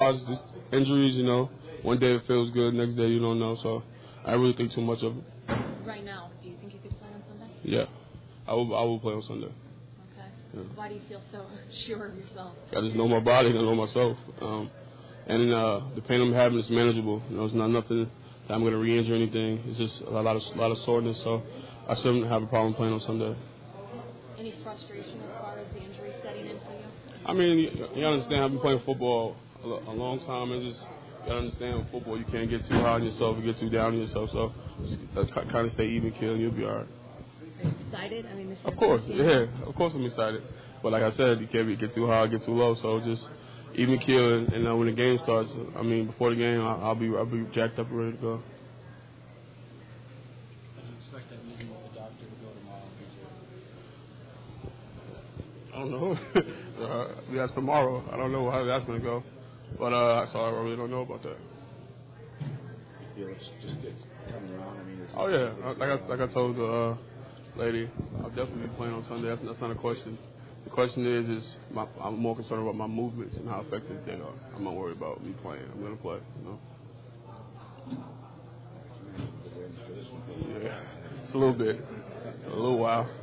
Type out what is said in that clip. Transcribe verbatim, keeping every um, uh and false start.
Uh, it's just injuries, you know. One day it feels good, next day you don't know. So I really think too much of it. Right now, do you think you could play on Sunday? Yeah, I will. I will play on Sunday. Okay. Yeah. Why do you feel so sure of yourself? I just know my body and I know myself. Um, and uh, the pain I'm having is manageable. You know, it's not nothing that I'm going to re-injure anything. It's just a lot of a lot of soreness. So I shouldn't have a problem playing on Sunday. Any frustration as far as the injury setting in for you? I mean, you, you understand. I've been playing football a, a long time, and just you gotta understand with football, you can't get too high on yourself and get too down on yourself. So just uh, kind of stay even, kill, and you'll be all right. Are you excited? I mean, this is Of course, your yeah, of course I'm excited. But like I said, you can't be, get too high, get too low. So just even kill, and, and uh, when the game starts, I mean, before the game, I'll, I'll be I'll be jacked up and ready to go. Do you expect that meeting with the doctor to go tomorrow? I don't know. uh, that's tomorrow. I don't know how that's gonna go. But uh, so I really don't know about that. You feel it's just it's coming around. I mean, is Oh yeah, like I like I told the uh, lady, I'll definitely be playing on Sunday. That's, that's not a question. The question is, is my, I'm more concerned about my movements and how effective they are. I'm not worried about me playing. I'm gonna play. You know. Yeah, it's a little bit, a little while.